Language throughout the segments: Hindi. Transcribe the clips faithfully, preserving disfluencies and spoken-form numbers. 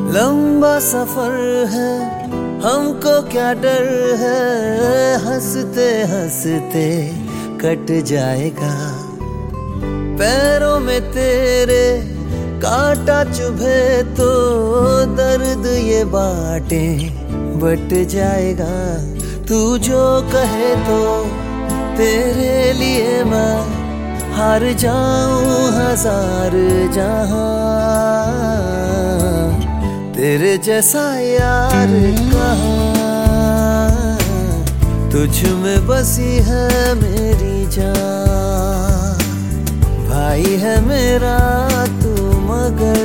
लंबा सफर है, हमको क्या डर है, हंसते हंसते कट जाएगा। पैरों में तेरे कांटा चुभे तो दर्द ये बाटे बट जाएगा। तू जो कहे तो तेरे लिए मैं हार जाऊं हजार जहां। तेरे जैसा यार कहाँ, तुझ में बसी है मेरी जान। भाई है मेरा तू मगर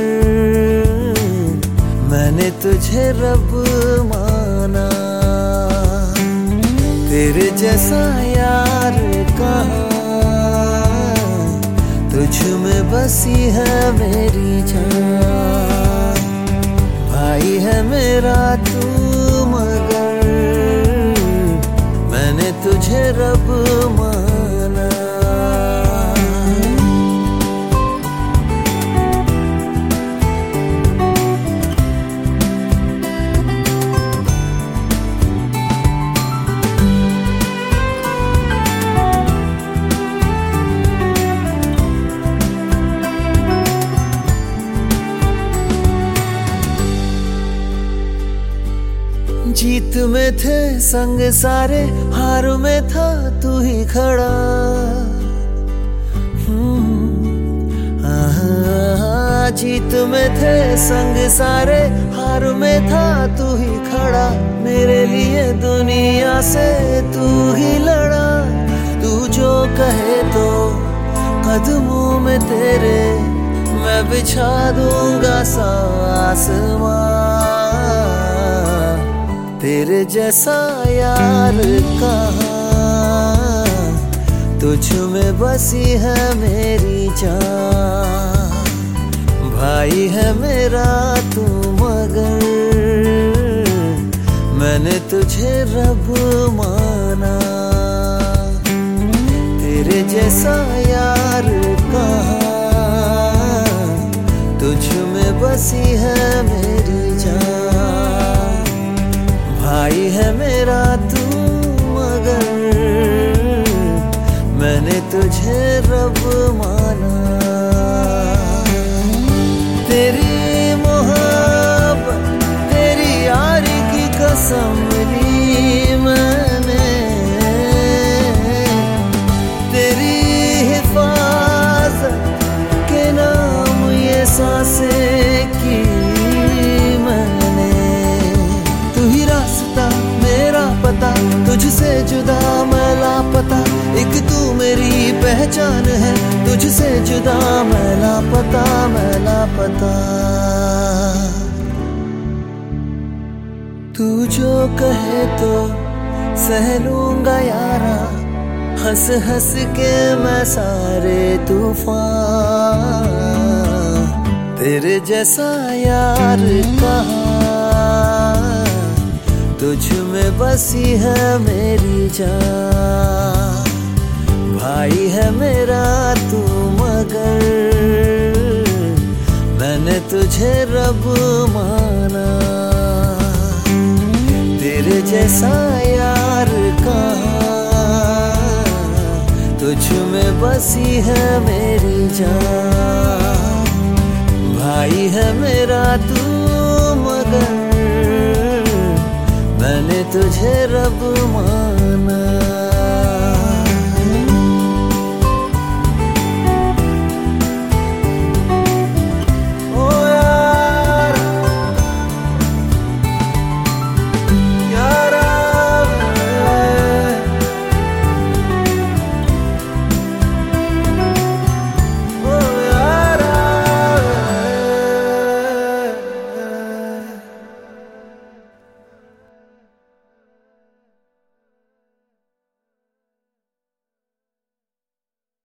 मैंने तुझे रब माना। तेरे जैसा यार कहाँ, तुझ में बसी है मेरी जान। भाई है मेरा तू मगर मैंने तुझे रब माना। जीत में थे संग सारे, हार में था तू ही खड़ा। आ, जीत में थे संग सारे, हार में था तू ही खड़ा। मेरे लिए दुनिया से तू ही लड़ा। तू जो कहे तो कदमों में तेरे मैं बिछा दूंगा सा आसमां। तेरे जैसा यार कहाँ, तुझ में बसी है मेरी जान। भाई है मेरा तू मगर मैंने तुझे रब माना। तेरे जैसा यार कहाँ, तुझ में बसी है मेरी जान। भाई है मेरा तू मगर मैंने तुझे रब माना। तेरी मोहब्बत तेरी यारी की कसम ली मैंने। तेरी हिफाजत के नाम ये सांसें की मैंने। तू ही रास्ता मेरा पता, तुझसे जुदा मैं लापता। एक तू मेरी पहचान है, तुझसे जुदा मैं लापता, मैं लापता। तू जो कहे तो सह लूंगा यारा, हंस हंस के मैं सारे तूफान। तेरे जैसा यार कहाँ, तुझ में बसी है मेरी जान। भाई है मेरा तू मगर मैंने तुझे रब माना। तेरे जैसा यार कहाँ, तुझ में बसी है मेरी जान। भाई है मेरा तू मगर मैंने तुझे रब माना।